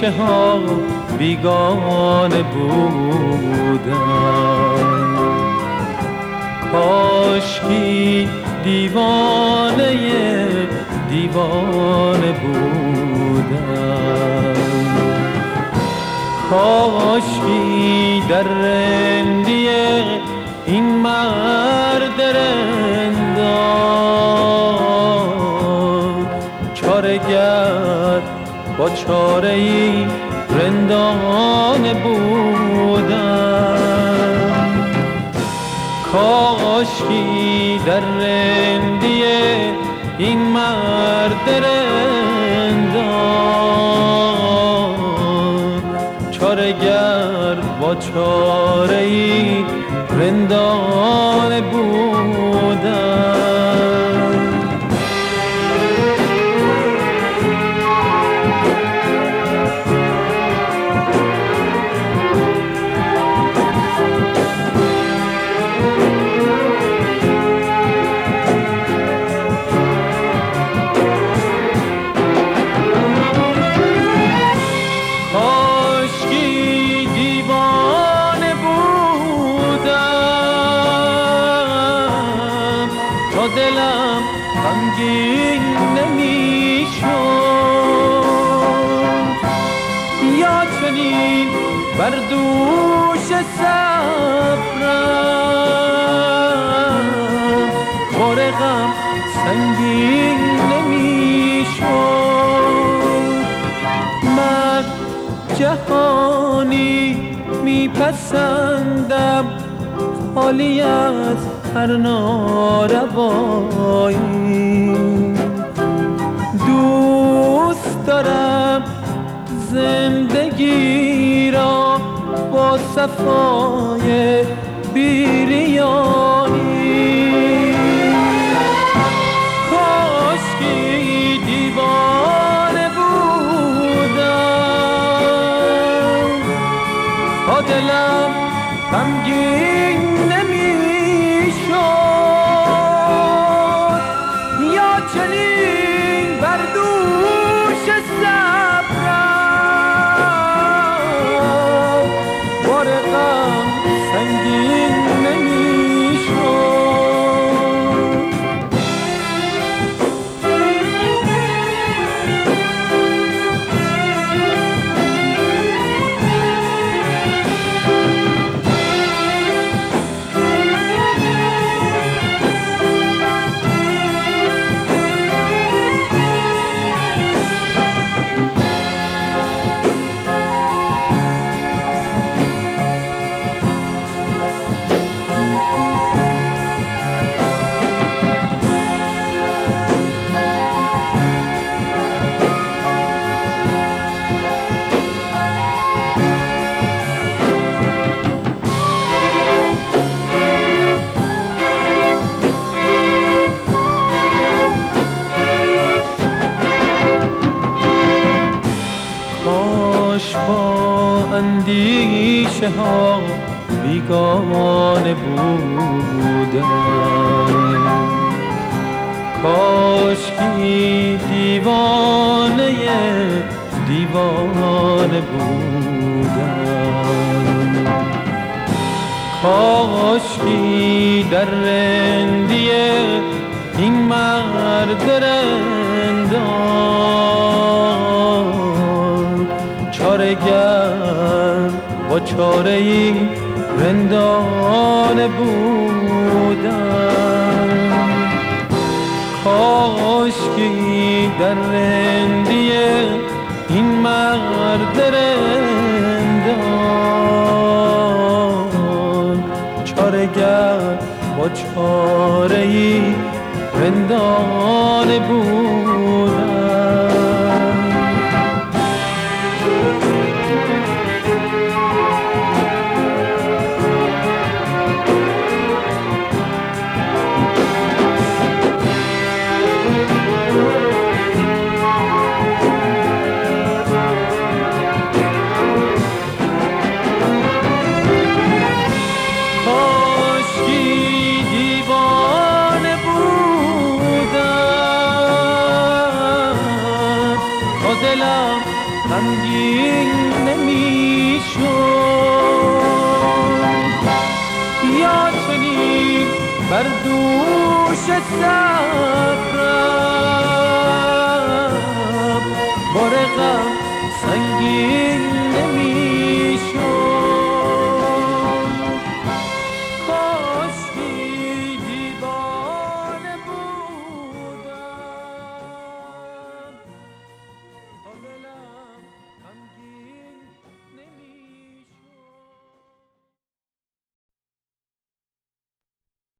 اندیشه ها بیگانه بودم، کاشکی دیوانه دیوانه بودم، کاشکی در رندی این مرد رندان چاره‌گر با چاره‌ای رندانه بودم، کاشکی در رندی این مرد رندان چاره‌گر با چاره‌ای رندانه بودم. دلم غمگین نمیشد، یا چنین بر دوش صبرم بار غم سنگین نمیشد. من جهانی میپسندم خالی از هر ناروایی، دوست دارم زندگی را با صفای بیریانی، کاشکی دیوانه بودم تا دلم غمگین نمیشد، یا چنین بر دوش صبرم بار غم سنگین نمیشد. با اندیشه ها بیگانه بودم، کاشکی دیوانه دیوانه بودم، کاشکی در رندی این مرد رندان چاره‌گر با چاره‌ای رندانه بودم، کاشکی در رندی این مرد رندان چاره‌گر با چاره‌ای رندانه بودم. یا چنین بر دوش صبرم بار غم سنگین